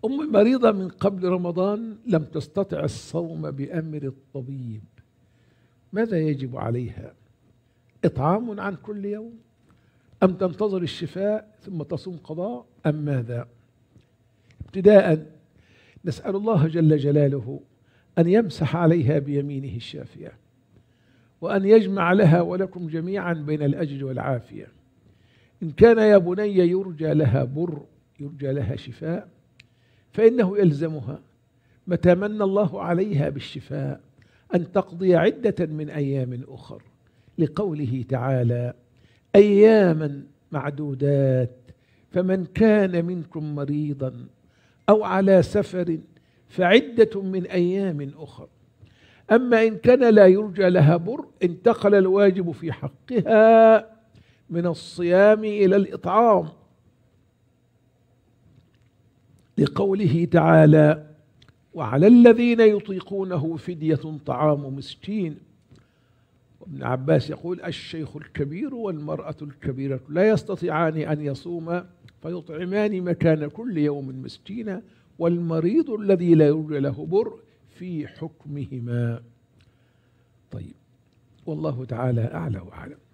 أم مريضة من قبل رمضان لم تستطع الصوم بأمر الطبيب، ماذا يجب عليها؟ إطعام عن كل يوم، أم تنتظر الشفاء ثم تصوم قضاء، أم ماذا؟ ابتداء نسأل الله جل جلاله أن يمسح عليها بيمينه الشافية، وأن يجمع لها ولكم جميعا بين الأجر والعافية. إن كان يا بني يرجى لها بر، يرجى لها شفاء، فإنه يلزمها متى من الله عليها بالشفاء أن تقضي عدة من أيام أخر، لقوله تعالى: أياما معدودات، فمن كان منكم مريضا أو على سفر فعدة من أيام أخر. أما إن كان لا يرجى لها بر، انتقل الواجب في حقها من الصيام إلى الإطعام، لقوله تعالى: وعلى الذين يطيقونه فدية طعام مسكين. وابن عباس يقول: الشيخ الكبير والمرأة الكبيرة لا يستطيعان أن يصوما فيطعمان مكان كل يوم مسكينا، والمريض الذي لا يرجى له بر في حكمهما. طيب، والله تعالى أعلى وأعلم.